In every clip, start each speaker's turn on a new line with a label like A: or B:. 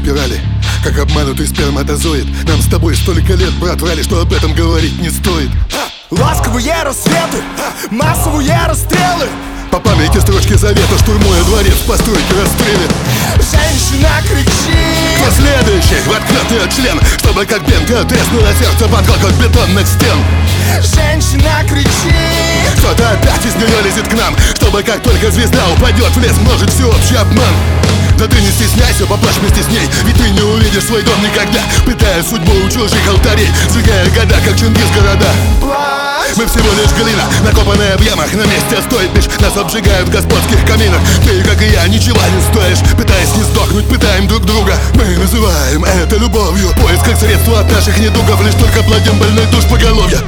A: спирали, как обманутый сперматозоид. Нам с тобой столько лет, брат, врали, что об этом говорить не стоит.
B: Ласковые рассветы, массовые расстрелы.
A: По памяти строчки завета, штурмуя дворец, постройки расстрелят.
B: Женщина кричит.
A: Кто следующий воткнет ее член, чтобы как бенга треснуло сердце под грохот бетонных стен.
B: Женщина кричит.
A: Кто-то опять из нее лезет к нам, чтобы как только звезда упадет в лес, множить всеобщий обман. Да ты не стесняйся, поплачь вместе с ней, ведь ты не увидишь свой дом никогда, пытая судьбу у чужих алтарей, сжигая года, как Чингис города. Мы всего лишь глина, накопанная в ямах. На месте стоит лишь, нас обжигают в господских каминах. Ты, как и я, ничего не стоишь, пытаясь не сдохнуть, пытаем друг друга. Мы называем это любовью, поиск как средство от наших недугов. Лишь только платим больной душ поголовья.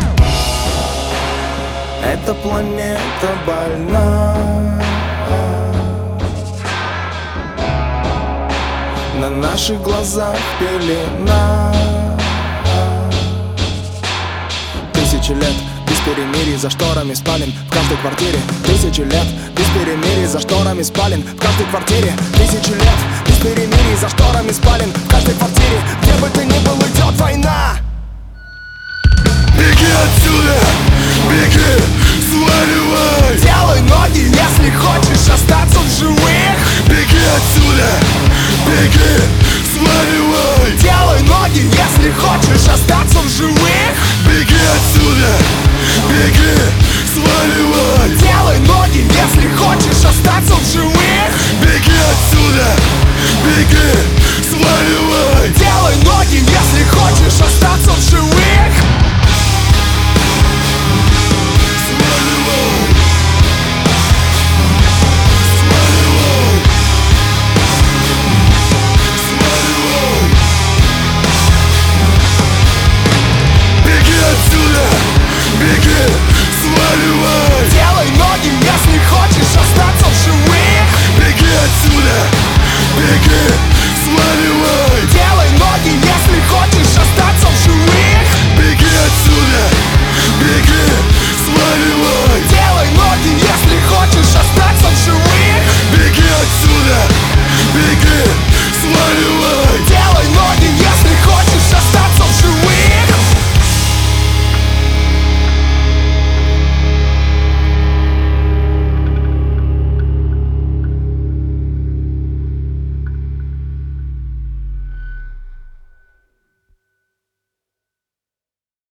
B: Эта планета больна, на наших глазах пелена. Тысячи лет без перемирий, за шторами спален в каждой квартире. Тысячи лет без перемирий, за шторами спален в каждой квартире. Тысячи лет без перемирий, за шторами спален в каждой квартире. Где бы ты ни был, идет война.
A: Беги отсюда, беги, сваливай.
B: Делай ноги, если хочешь остаться в живых.
A: Беги отсюда, беги, сваливай.
B: Делай ноги, если хочешь остаться в живых.